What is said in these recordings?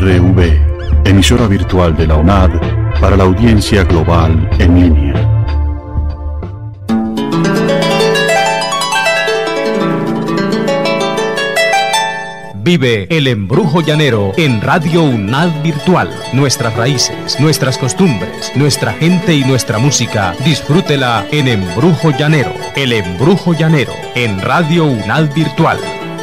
RV, emisora virtual de la UNAD para la audiencia global en línea. Vive el embrujo llanero en Radio UNAD Virtual. Nuestras raíces, nuestras costumbres, nuestra gente y nuestra música. Disfrútela en Embrujo Llanero. El embrujo llanero en Radio UNAD Virtual.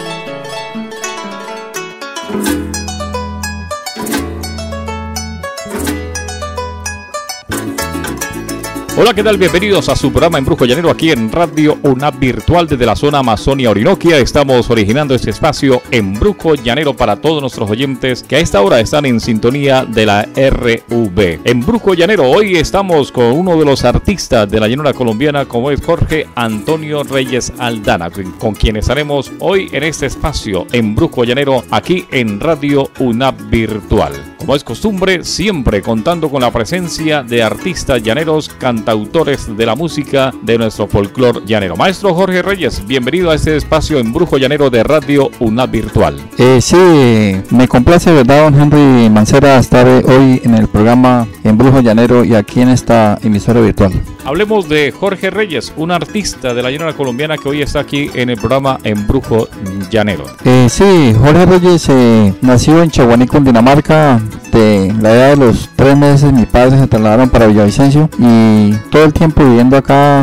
Hola, ¿qué tal? Bienvenidos a su programa Embrujo Llanero aquí en Radio UNAD Virtual desde la zona Amazonia Orinoquia. Estamos originando este espacio Embrujo Llanero para todos nuestros oyentes que a esta hora están en sintonía de la RV. Embrujo Llanero, hoy estamos con uno de los artistas de la llanura colombiana como es Jorge Antonio Reyes Aldana, con quien estaremos hoy en este espacio Embrujo Llanero aquí en Radio UNAD Virtual. Como es costumbre, siempre contando con la presencia de artistas llaneros, cantautores de la música de nuestro folclor llanero. Maestro Jorge Reyes, bienvenido a este espacio Embrujo Llanero de Radio UNAD Virtual. Sí, me complace, ¿verdad, don Henry Mancera, estar hoy en el programa Embrujo Llanero y aquí en esta emisora virtual? Hablemos de Jorge Reyes, un artista de la llanura colombiana que hoy está aquí en el programa Embrujo Llanero. Sí, Jorge Reyes nació en Chaguaní, Cundinamarca. De la edad de los 3 meses mis padres se trasladaron para Villavicencio y todo el tiempo viviendo acá.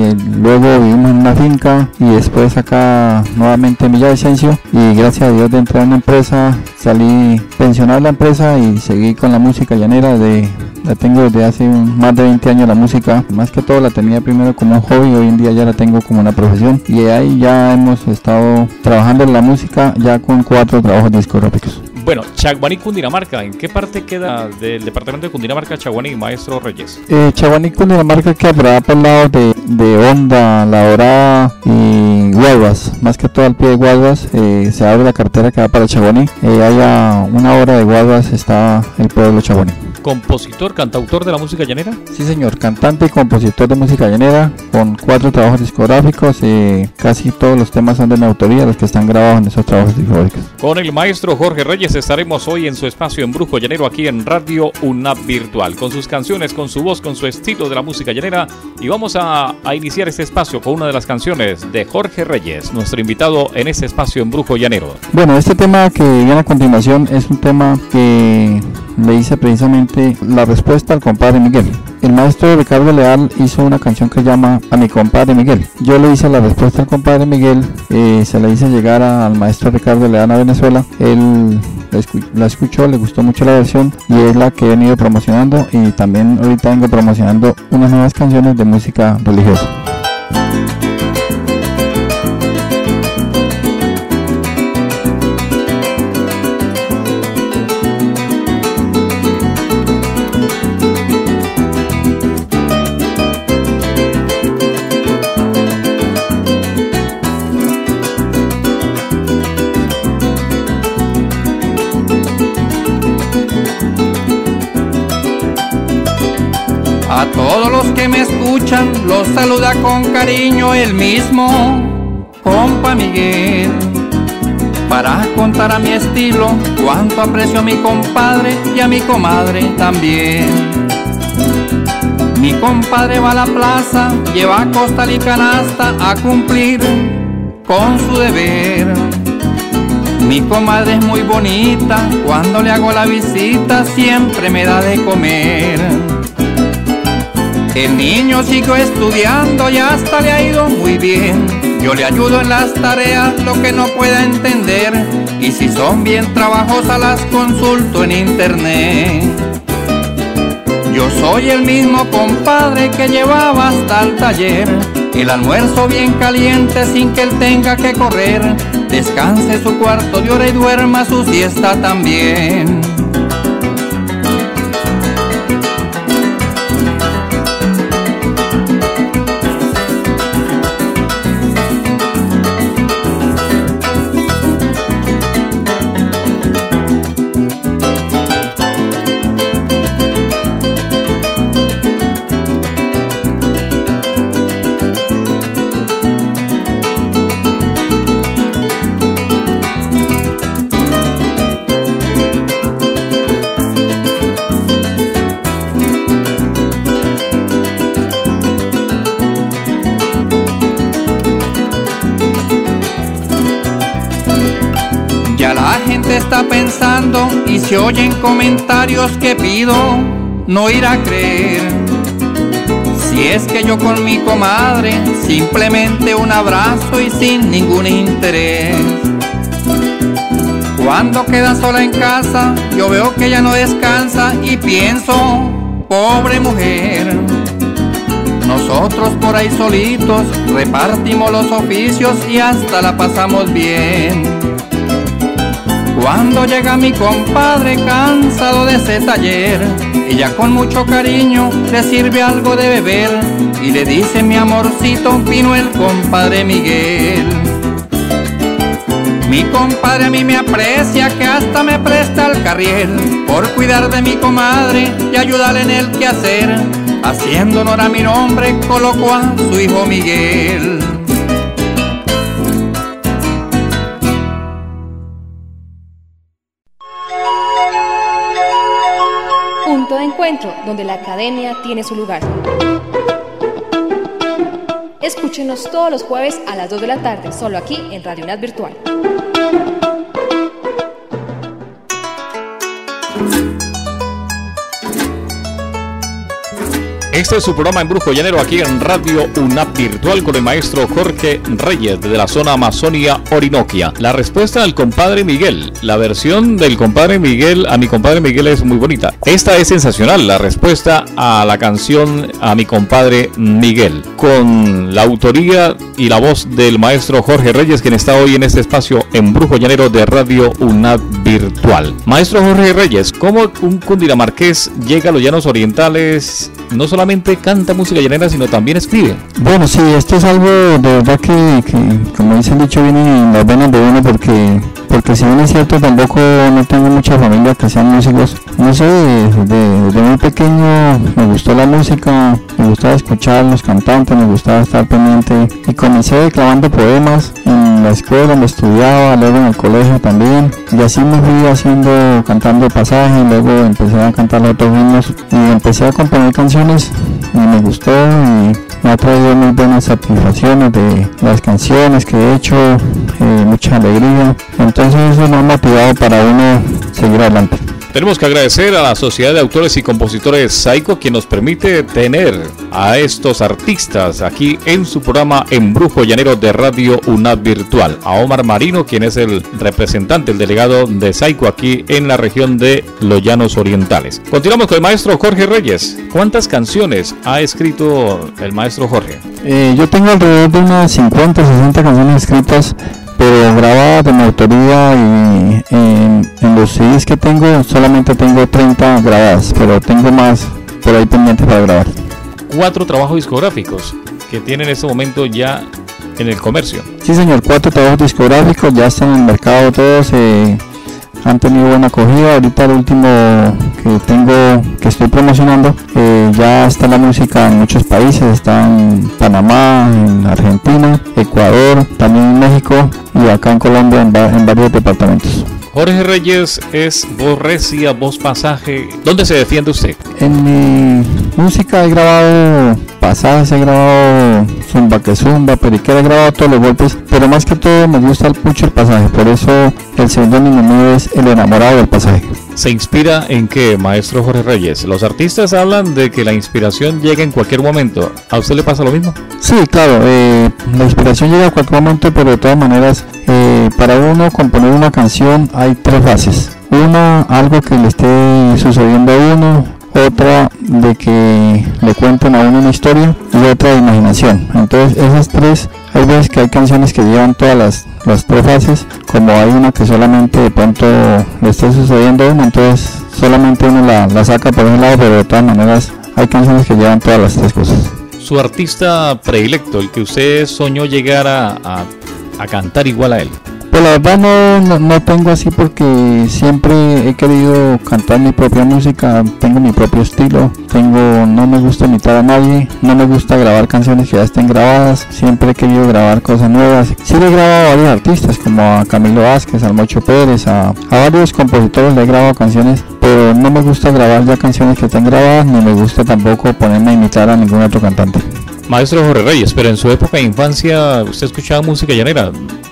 Luego vivimos en una finca y después acá nuevamente en Villavicencio, y gracias a Dios de entrar en una empresa salí pensionado de la empresa y seguí con la música llanera. La tengo desde hace más de 20 años la música. Más que todo la tenía primero como un hobby, hoy en día ya la tengo como una profesión y ahí ya hemos estado trabajando en la música ya con 4 trabajos discográficos. Bueno, Chaguaní, Cundinamarca, ¿en qué parte queda del departamento de Cundinamarca, Chaguaní, maestro Reyes? Chaguaní, Cundinamarca queda por allá por el lado de Honda, La Dorada y Guaguas. Más que todo al pie de Guaguas se abre la carretera que va para Chaguaní. Ahí a 1 hora de Guaguas está el pueblo Chaguaní. ¿Compositor, cantautor de la música llanera? Sí, señor, cantante y compositor de música llanera con 4 trabajos discográficos. Casi todos los temas son de mi autoría, los que están grabados en esos trabajos discográficos. Con el maestro Jorge Reyes estaremos hoy en su espacio Embrujo Llanero aquí en Radio UNAD Virtual, con sus canciones, con su voz, con su estilo de la música llanera, y vamos a iniciar este espacio con una de las canciones de Jorge Reyes, nuestro invitado en este espacio Embrujo Llanero. Bueno, este tema que viene a continuación es un tema que le hice precisamente la respuesta al compadre Miguel. El maestro Ricardo Leal hizo una canción que se llama A mi compadre Miguel. Yo le hice la respuesta al compadre Miguel, se la hice llegar al maestro Ricardo Leal a Venezuela. Él la escuchó, le gustó mucho la versión y es la que he venido promocionando, y también ahorita vengo promocionando unas nuevas canciones de música religiosa. A todos los que me escuchan los saluda con cariño el mismo compa Miguel, para contar a mi estilo cuánto aprecio a mi compadre y a mi comadre también. Mi compadre va a la plaza, lleva costal y canasta a cumplir con su deber. Mi comadre es muy bonita, cuando le hago la visita siempre me da de comer. El niño siguió estudiando y hasta le ha ido muy bien. Yo le ayudo en las tareas, lo que no pueda entender, y si son bien trabajosas las consulto en internet. Yo soy el mismo compadre que llevaba hasta el taller, el almuerzo bien caliente sin que él tenga que correr. Descanse su cuarto de hora y duerma su siesta también. La gente está pensando y se oyen comentarios que pido no ir a creer. Si es que yo con mi comadre simplemente un abrazo y sin ningún interés. Cuando queda sola en casa yo veo que ella no descansa y pienso, pobre mujer. Nosotros por ahí solitos repartimos los oficios y hasta la pasamos bien. Cuando llega mi compadre cansado de ese taller, ella con mucho cariño le sirve algo de beber y le dice, mi amorcito, vino el compadre Miguel. Mi compadre a mí me aprecia, que hasta me presta el carriel por cuidar de mi comadre y ayudarle en el quehacer. Haciendo honor a mi nombre, colocó a su hijo Miguel. Punto de encuentro, donde la academia tiene su lugar. Escúchenos todos los jueves a las 2 de la tarde, solo aquí en Radio UNAD Virtual. Este es su programa Embrujo Llanero aquí en Radio UNAD Virtual con el maestro Jorge Reyes desde la zona Amazonia Orinoquia. La respuesta del compadre Miguel, la versión del compadre Miguel a mi compadre Miguel es muy bonita. Esta es sensacional, la respuesta a la canción a mi compadre Miguel, con la autoría y la voz del maestro Jorge Reyes, quien está hoy en este espacio Embrujo Llanero de Radio UNAD Virtual. Maestro Jorge Reyes, ¿cómo un cundinamarqués llega a los llanos orientales? No solamente canta música llanera, sino también escribe. Bueno, sí, esto es algo de verdad que como dice el dicho, viene en las venas de uno, porque si bien es cierto, tampoco no tengo mucha familia que sean músicos. No sé, desde muy pequeño me gustó la música, me gustaba escuchar los cantantes, me gustaba estar pendiente, y comencé declamando poemas en la escuela donde estudiaba, luego en el colegio también, y así me fui cantando pasajes, luego empecé a cantar los otros himnos y empecé a componer canciones y me gustó y me ha traído muy buenas satisfacciones de las canciones que he hecho, mucha alegría. Entonces eso me ha motivado para uno seguir adelante. Tenemos que agradecer a la Sociedad de Autores y Compositores SAICO, quien nos permite tener a estos artistas aquí en su programa Embrujo Llanero de Radio UNAD Virtual. A Omar Marino, quien es el representante, el delegado de SAICO aquí en la región de los Llanos Orientales. Continuamos con el maestro Jorge Reyes. ¿Cuántas canciones ha escrito el maestro Jorge? Yo tengo alrededor de unas 50 o 60 canciones escritas, pero grabadas de mi autoría, y en los CDs que tengo solamente tengo 30 grabadas, pero tengo más por ahí pendientes para grabar. 4 trabajos discográficos que tienen en este momento ya en el comercio. Sí, señor, 4 trabajos discográficos, ya están en el mercado todos, han tenido buena acogida. Ahorita el último que estoy promocionando, ya está la música en muchos países, está en Panamá, en Argentina, Ecuador, también en México y acá en Colombia en varios departamentos. Jorge Reyes es voz recia, voz pasaje. ¿Dónde se defiende usted? En mi música he grabado pasajes, he grabado zumba que zumba, periquera, he grabado todos los golpes, pero más que todo me gusta mucho el pasaje, por eso el seudónimo mío es El Enamorado del Pasaje. ¿Se inspira en qué, maestro Jorge Reyes? Los artistas hablan de que la inspiración llega en cualquier momento. ¿A usted le pasa lo mismo? Sí, claro, la inspiración llega a cualquier momento, pero de todas maneras, para uno componer una canción hay 3 fases. Una, algo que le esté sucediendo a uno; otra, de que le cuenten a uno una historia; y otra, de imaginación. Entonces esas 3, hay veces que hay canciones que llevan todas las 3 fases, como hay una que solamente de pronto le esté sucediendo a uno, entonces solamente uno la saca por un lado, pero de todas maneras hay canciones que llevan todas las 3 cosas. Su artista predilecto, el que usted soñó llegar a cantar igual a él. Pues la verdad no tengo así, porque siempre he querido cantar mi propia música, tengo mi propio estilo, no me gusta imitar a nadie, no me gusta grabar canciones que ya estén grabadas, siempre he querido grabar cosas nuevas. Sí le he grabado a varios artistas, como a Camilo Vázquez, al Mocho Pérez, a varios compositores le he grabado canciones, pero no me gusta grabar ya canciones que estén grabadas, ni me gusta tampoco ponerme a imitar a ningún otro cantante. Maestro Jorge Reyes, pero en su época de infancia usted escuchaba música llanera.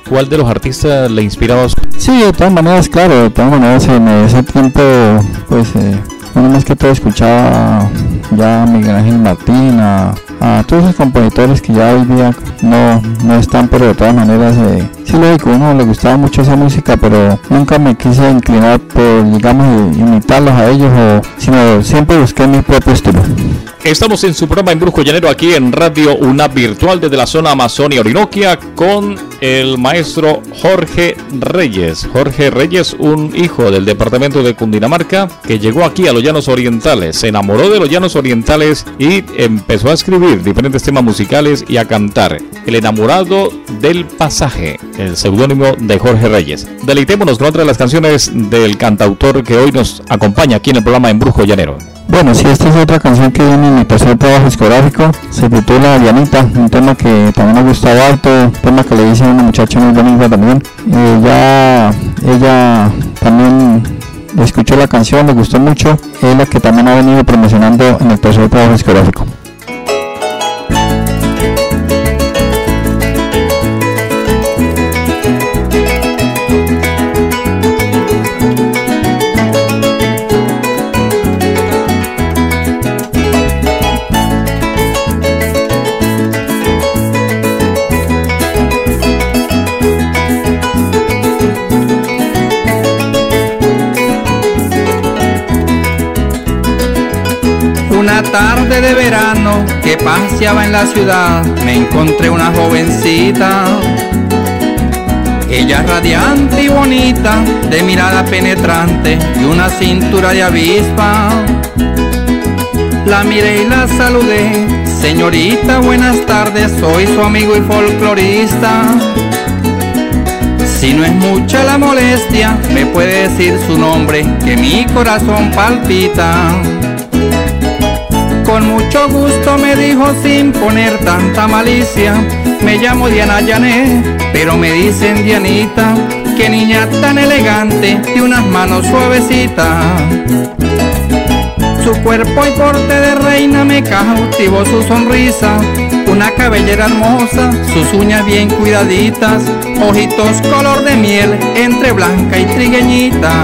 ¿cuál de los artistas le inspiraba? Sí, de todas maneras, claro, de todas maneras en ese tiempo, pues, uno más que todo escuchaba ya a Miguel Ángel Martín, a todos esos compositores que ya hoy día no están, pero de todas maneras, sí, lógico, uno le gustaba mucho esa música, pero nunca me quise inclinar por, digamos, imitarlos a ellos, sino siempre busqué mi propio estilo. Estamos en su programa Embrujo Llanero aquí en Radio UNAV Virtual desde la zona Amazonia Orinoquia con el maestro Jorge Reyes. Jorge Reyes, un hijo del departamento de Cundinamarca que llegó aquí a los Llanos Orientales, se enamoró de los Llanos Orientales y empezó a escribir diferentes temas musicales y a cantar. El enamorado del pasaje, el seudónimo de Jorge Reyes. Deleitémonos con otra de las canciones del cantautor que hoy nos acompaña aquí en el programa Embrujo Llanero. Bueno, sí, esta es otra canción que viene en mi tercer trabajo discográfico, se titula Dianita, un tema que también me gustado harto, un tema que le hice a una muchacha muy bonita también. Ella también escuchó la canción, le gustó mucho, es la que también ha venido promocionando en el tercer trabajo discográfico. Una tarde de verano que paseaba en la ciudad, me encontré una jovencita. Ella radiante y bonita, de mirada penetrante y una cintura de avispa. La miré y la saludé, señorita, buenas tardes, soy su amigo y folclorista. Si no es mucha la molestia, me puede decir su nombre, que mi corazón palpita. Con mucho gusto me dijo sin poner tanta malicia, me llamo Diana Janet, pero me dicen Dianita, qué niña tan elegante y unas manos suavecitas. Su cuerpo y porte de reina me cautivó su sonrisa, una cabellera hermosa, sus uñas bien cuidaditas, ojitos color de miel entre blanca y trigueñita.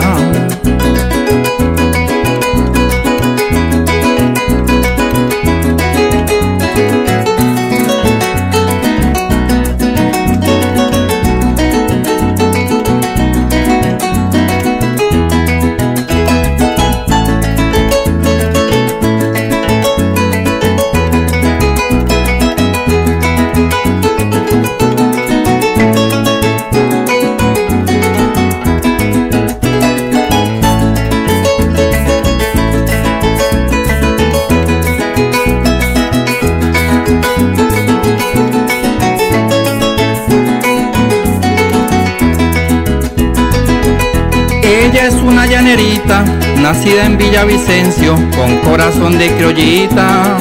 Ella es una llanerita, nacida en Villavicencio, con corazón de criollita.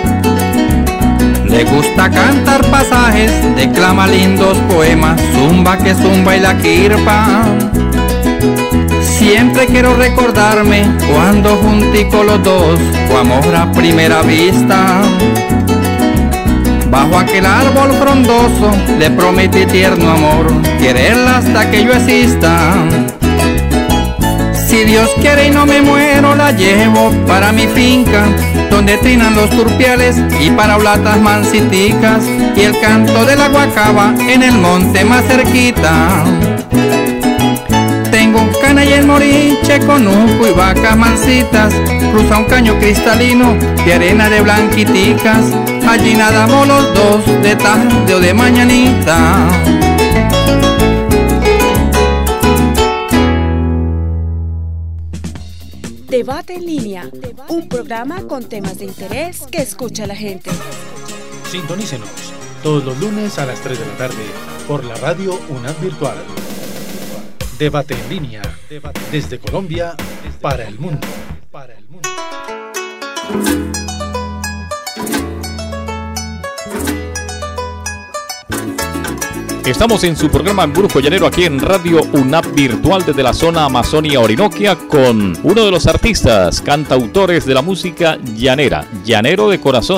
Le gusta cantar pasajes, declama lindos poemas, zumba que zumba y la quirpa. Siempre quiero recordarme cuando juntico los dos, fue amor a primera vista. Bajo aquel árbol frondoso le prometí tierno amor, quererla hasta que yo exista. Si Dios quiere y no me muero, la llevo para mi finca, donde trinan los turpiales y paraulatas mansiticas, y el canto de la guacaba en el monte más cerquita. Tengo un cana y el moriche con uco y vacas mansitas, cruza un caño cristalino de arena de blanquiticas, allí nadamos los dos de tarde o de mañanita. Debate en línea, un programa con temas de interés que escucha la gente. Sintonícenos todos los lunes a las 3 de la tarde por la radio UNAV Virtual. Debate en línea, desde Colombia para el mundo. Estamos en su programa Embrujo Llanero aquí en Radio UNAV Virtual desde la zona Amazonia Orinoquia con uno de los artistas, cantautores de la música llanera, llanero de corazón,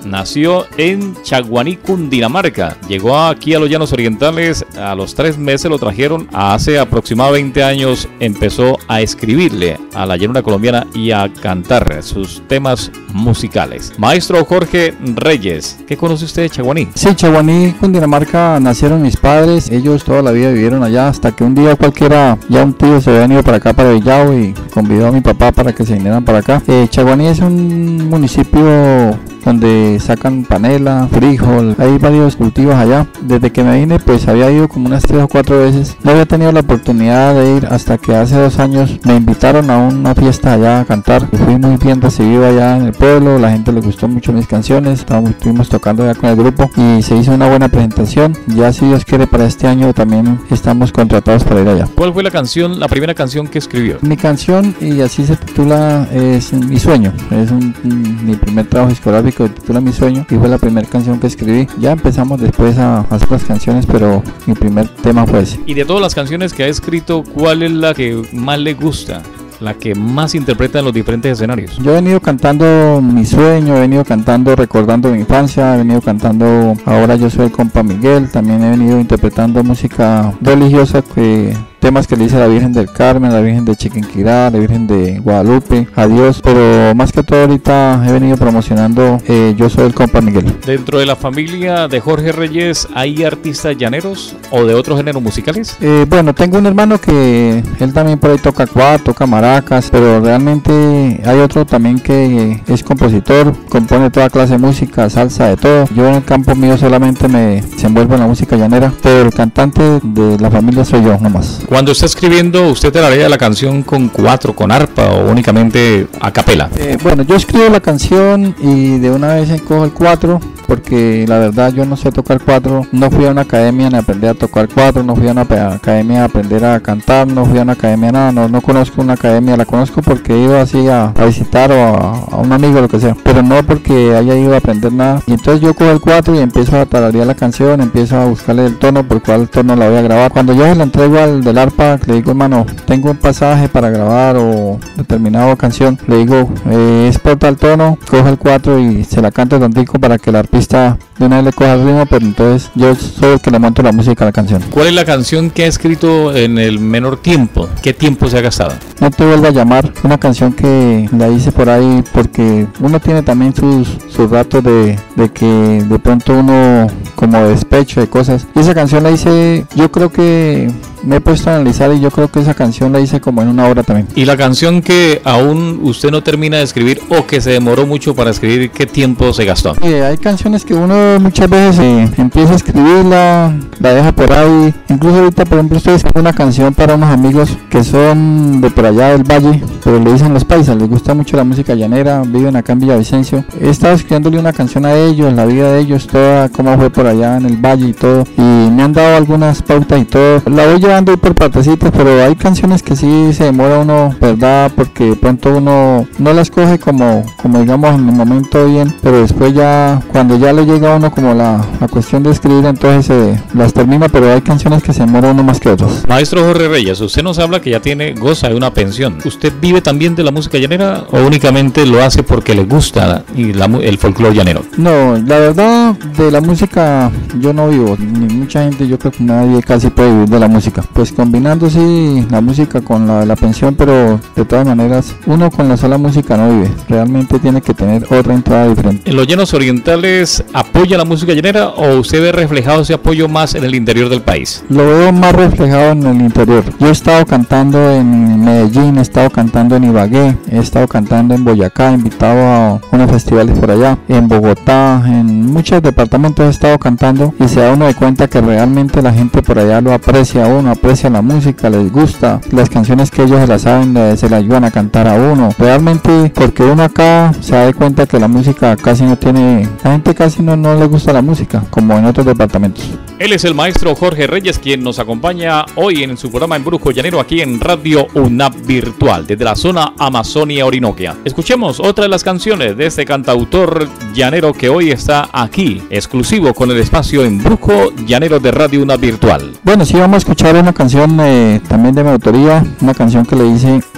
nació en Chaguaní, Cundinamarca. Llegó aquí a los Llanos Orientales a los 3 meses, lo trajeron. Hace aproximadamente 20 años empezó a escribirle a la llanura colombiana y a cantar sus temas musicales. Maestro Jorge Reyes, ¿qué conoce usted de Chaguaní? Sí, Chaguaní, Cundinamarca, nacieron mis padres. Ellos toda la vida vivieron allá hasta que un día cualquiera, ya un tío se había venido para acá, para Villao, y convidó a mi papá para que se vinieran para acá. Chaguaní es un municipio donde sacan panela, frijol, hay varios cultivos allá. Desde que me vine pues había ido como unas 3 o 4 veces, no había tenido la oportunidad de ir hasta que hace 2 años me invitaron a una fiesta allá a cantar. Fui muy bien recibido allá en el pueblo, la gente le gustó mucho mis canciones, estuvimos tocando allá con el grupo y se hizo una buena presentación. Ya si Dios quiere para este año también estamos contratados para ir allá. ¿Cuál fue la primera canción que escribió? Mi canción, y así se titula, es Mi Sueño, es mi primer trabajo discográfico, se titula Mi Sueño y fue la primera canción que escribí. Ya empezamos después a hacer las canciones, pero mi primer tema fue ese. Y de todas las canciones que ha escrito, ¿cuál es la que más le gusta? La que más interpreta en los diferentes escenarios. Yo he venido cantando Mi Sueño, he venido cantando Recordando mi Infancia, he venido cantando Ahora Yo Soy el Compa Miguel, también he venido interpretando música religiosa, temas que le hice a la Virgen del Carmen, a la Virgen de Chiquinquirá, a la Virgen de Guadalupe, a Dios, pero más que todo ahorita he venido promocionando Yo Soy el Compa Miguel. ¿Dentro de la familia de Jorge Reyes hay artistas llaneros o de otros géneros musicales? Bueno, tengo un hermano que él también por ahí toca cuatro, toca maracas, pero realmente hay otro también que es compositor, compone toda clase de música, salsa, de todo. Yo en el campo mío solamente me desenvuelvo en la música llanera, pero el cantante de la familia soy yo nomás. Cuando está escribiendo, ¿usted tarea la canción con cuatro, con arpa o únicamente a capela? Bueno, yo escribo la canción y de una vez cojo el cuatro, porque la verdad yo no sé tocar cuatro. No fui a una academia ni a aprender a tocar cuatro, no fui a una academia a aprender a cantar, no fui a una academia nada, no conozco una academia, la conozco porque he ido así a visitar o a un amigo, lo que sea, pero no porque haya ido a aprender nada. Y entonces yo cojo el cuatro y empiezo a tararear la canción, empiezo a buscarle el tono, por cuál tono la voy a grabar. Cuando yo se la entrego al del arpa, le digo, hermano, tengo un pasaje para grabar o determinada canción, le digo, es por tal tono, cojo el 4 y se la canto tantico para que el arpista de una vez le coja el ritmo, pero entonces yo soy el que le monto la música a la canción. ¿Cuál es la canción que ha escrito en el menor tiempo? ¿Qué tiempo se ha gastado? No te vuelvo a llamar, una canción que la hice por ahí porque uno tiene también sus ratos de que de pronto uno como despecho de cosas, y esa canción la hice, yo creo que me he puesto a analizar y yo creo que esa canción la hice como en una hora también. ¿Y la canción que aún usted no termina de escribir o que se demoró mucho para escribir, qué tiempo se gastó? Hay canciones que uno muchas veces empieza a escribirla, la deja por ahí. Incluso ahorita, por ejemplo, estoy haciendo una canción para unos amigos que son de por allá del valle, pero le dicen los paisas, les gusta mucho la música llanera, viven acá en Villavicencio. He estado escribiéndole una canción a ellos, la vida de ellos, toda cómo fue por allá en el valle y todo, y me han dado algunas pautas y todo. La voy llevando ahí por partecitas, pero hay canciones que sí se demora uno, ¿verdad? Porque de pronto uno no las coge como digamos en el momento bien, pero después ya, cuando ya le llega a uno como la cuestión de escribir, entonces las termina, pero hay canciones que se demora uno más que otras. Maestro Jorge Reyes, usted nos habla que ya goza de una pensión. ¿Usted vive también de la música llanera o únicamente lo hace porque le gusta el folclore llanero? No, la verdad, de la música yo no vivo, ni mucha gente, yo creo que nadie casi puede vivir de la música. Pues combinando sí la música con la pensión, pero de todas maneras uno con la sola música no vive, realmente tiene que tener otra entrada diferente. ¿En los Llanos Orientales apoya la música llanera o usted ve reflejado ese apoyo más en el interior del país? Lo veo más reflejado en el interior. Yo he estado cantando en Medellín, he estado cantando en Ibagué, he estado cantando en Boyacá, invitado a unos festivales por allá, en Bogotá, en muchos departamentos he estado cantando, y se da uno de cuenta que realmente la gente por allá lo aprecia a uno, aprecia la música, les gusta las canciones que ellos se las saben, se las ayudan a cantar a uno, realmente, porque uno acá se da de cuenta que la música casi no tiene, la gente casi no le gusta la música como en otros departamentos. Él es el maestro Jorge Reyes, quien nos acompaña hoy en su programa Embrujo Llanero aquí en Radio UNAV Virtual desde la zona Amazonia Orinoquia. Escuchemos otra de las canciones de este cantautor llanero que hoy está aquí, exclusivo con el espacio Embrujo Llanero de Radio UNAV Virtual. Bueno, sí, vamos a escuchar una canción también de mi autoría, una canción que le hice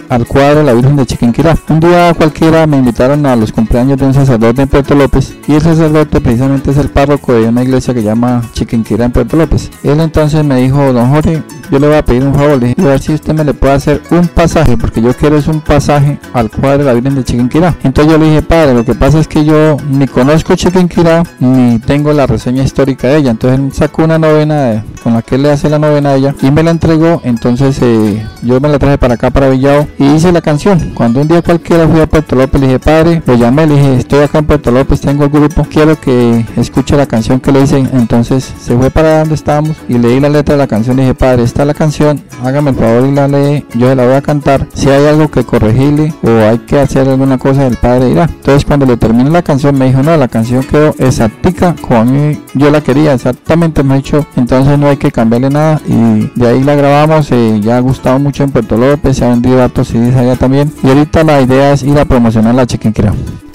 al cuadro de la Virgen de Chiquinquirá. Un día cualquiera me invitaron a los cumpleaños de un sacerdote en Puerto López, y el sacerdote precisamente es el párroco de una iglesia que llama Chiquinquirá en Puerto López. Él entonces me dijo: don Jorge, yo le voy a pedir un favor, le dije, a ver si usted me le puede hacer un pasaje, porque yo quiero es un pasaje al cuadro de la Virgen de Chiquinquirá. Entonces yo le dije: padre, lo que pasa es que yo ni conozco Chiquinquirá ni tengo la reseña histórica de ella. Entonces él sacó una novena con la que él le hace la novena a ella y me la entregó. Entonces yo me la traje para acá, para Villao, y hice la canción. Cuando un día cualquiera fui a Puerto López, le dije: padre, lo llamé, le dije: estoy acá en Puerto López, tengo el grupo, quiero que escuche la canción que le hice. Entonces se fue para donde estábamos y leí la letra de la canción. Le dije: padre, esta es la canción, hágame el favor y la lee, yo se la voy a cantar. Si hay algo que corregirle o hay que hacer alguna cosa, el padre dirá. Entonces cuando le terminé la canción me dijo: no, la canción quedó exactica como yo la quería, exactamente, me ha dicho, entonces no hay que cambiarle nada. Y de ahí la grabamos, ya ha gustado mucho en Puerto López, se ha vendido hartos CDs allá también, y ahorita la idea es ir a promocionar la Chiquinquirá.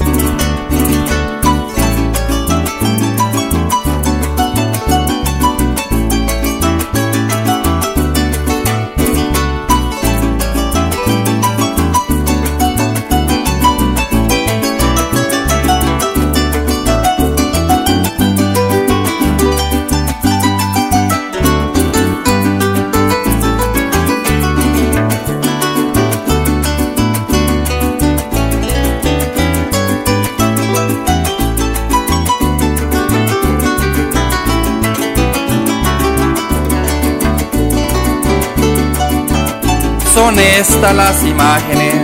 Son estas las imágenes,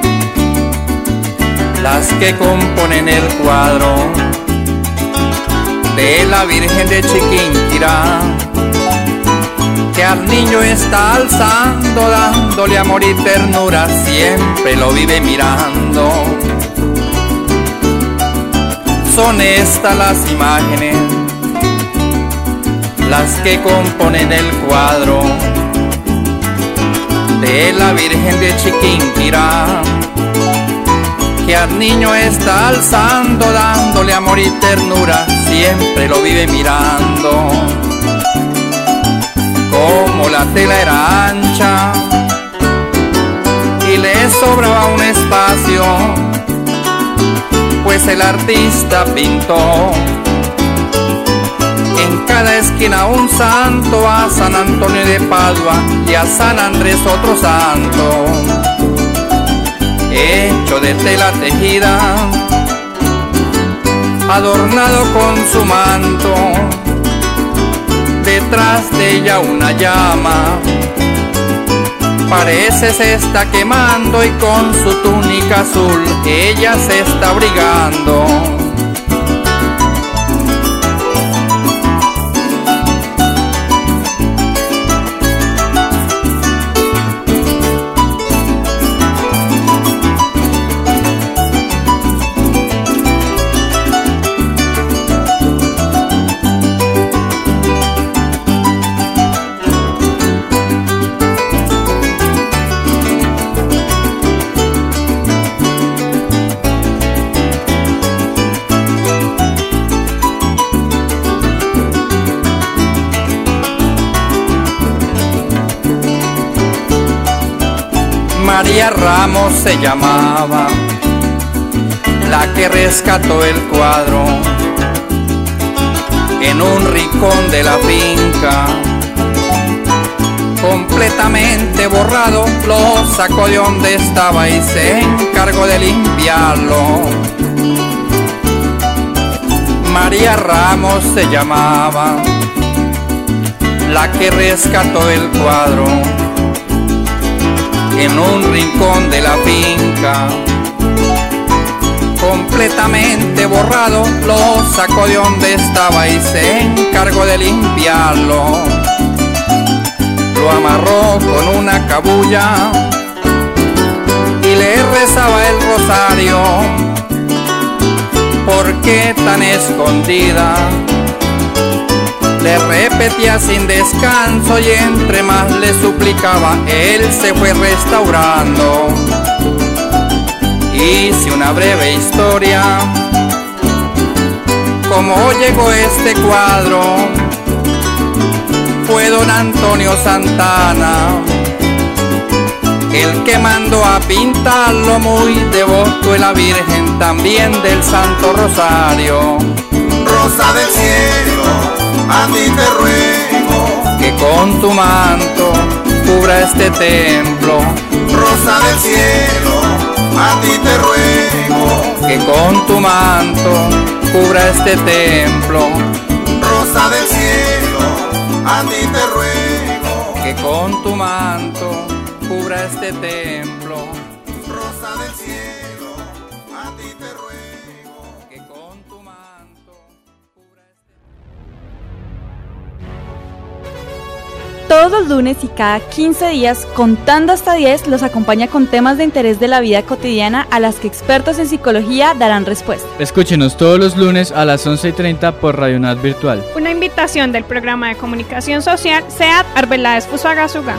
las que componen el cuadro de la Virgen de Chiquinquirá, que al niño está alzando, dándole amor y ternura, siempre lo vive mirando. Son estas las imágenes, las que componen el cuadro de la Virgen de Chiquinquirá, que al niño está alzando, dándole amor y ternura, siempre lo vive mirando. Como la tela era ancha y le sobraba un espacio, pues el artista pintó en cada esquina un santo, a San Antonio de Padua y a San Andrés otro santo, hecho de tela tejida, adornado con su manto, detrás de ella una llama, parece se está quemando, y con su túnica azul ella se está abrigando. María Ramos se llamaba, la que rescató el cuadro en un rincón de la finca. Completamente borrado, lo sacó de donde estaba y se encargó de limpiarlo. María Ramos se llamaba, la que rescató el cuadro en un rincón de la finca. Completamente borrado, lo sacó de donde estaba y se encargó de limpiarlo. Lo amarró con una cabulla y le rezaba el rosario. ¿Por qué tan escondida? Le repetía sin descanso, y entre más le suplicaba, él se fue restaurando. Hice una breve historia, cómo llegó este cuadro. Fue don Antonio Santana, el que mandó a pintarlo muy devoto, y la Virgen también del Santo Rosario. Rosa del cielo, a ti te ruego, que con tu manto cubra este templo. Rosa del cielo, a ti te ruego, que con tu manto cubra este templo. Rosa del cielo, a ti te ruego, que con tu manto cubra este templo. Rosa del cielo, a ti te ruego, que con tu manto cubra este templo. Todos los lunes y cada 15 días, contando hasta 10, los acompaña con temas de interés de la vida cotidiana a las que expertos en psicología darán respuesta. Escúchenos todos los lunes a las 11:30 por Radio UNAD Virtual. Una invitación del programa de comunicación social SEAT Arbeláez Fusagasugá.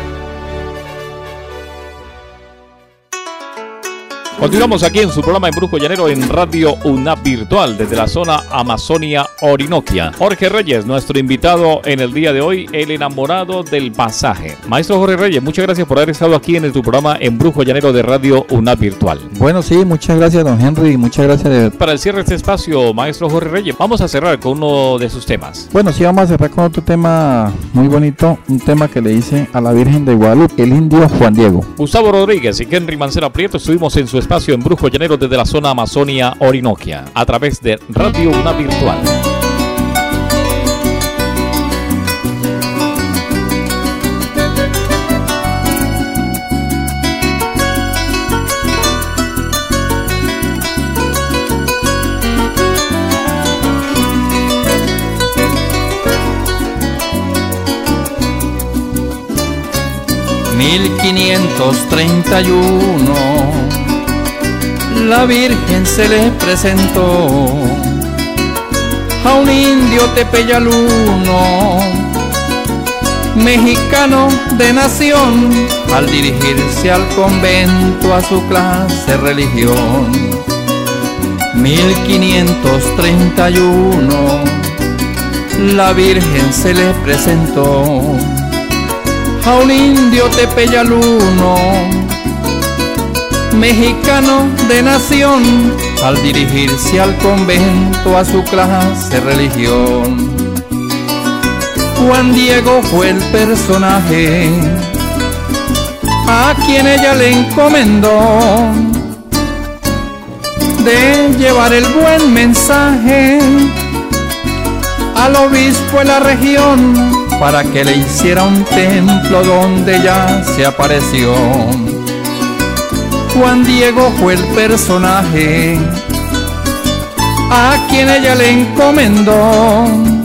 Continuamos aquí en su programa Embrujo Llanero en Radio UNAD Virtual desde la zona Amazonia Orinoquia. Jorge Reyes, nuestro invitado en el día de hoy, el enamorado del pasaje. Maestro Jorge Reyes, muchas gracias por haber estado aquí en tu programa Embrujo Llanero de Radio UNAD Virtual. Bueno, sí, muchas gracias, don Henry, muchas gracias. Para el cierre de este espacio, maestro Jorge Reyes, vamos a cerrar con uno de sus temas. Bueno, sí, vamos a cerrar con otro tema muy bonito, un tema que le hice a la Virgen de Guadalupe, el indio Juan Diego. Gustavo Rodríguez y Henry Mancera Prieto estuvimos en su espacio Embrujo Llanero desde la zona Amazonia Orinoquia a través de Radio UNAD Virtual. ...1531... la Virgen se le presentó a un indio tepeyaluno, mexicano de nación, al dirigirse al convento a su clase religión. 1531, la Virgen se le presentó a un indio tepeyaluno, mexicano de nación, al dirigirse al convento a su clase religión. Juan Diego fue el personaje a quien ella le encomendó de llevar el buen mensaje al obispo de la región, para que le hiciera un templo donde ella se apareció. Juan Diego fue el personaje a quien ella le encomendó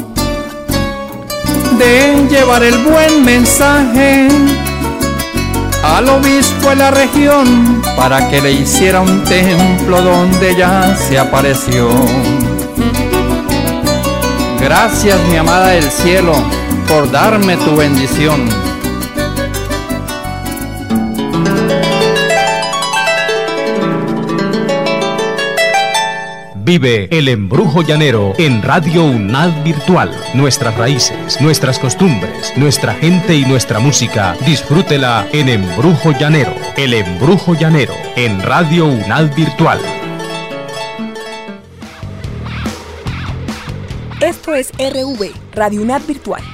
de llevar el buen mensaje al obispo de la región, para que le hiciera un templo donde ella se apareció. Gracias, mi amada del cielo, por darme tu bendición. Vive el embrujo llanero en Radio UNAD Virtual. Nuestras raíces, nuestras costumbres, nuestra gente y nuestra música. Disfrútela en Embrujo Llanero. El embrujo llanero en Radio UNAD Virtual. Esto es RV, Radio UNAD Virtual.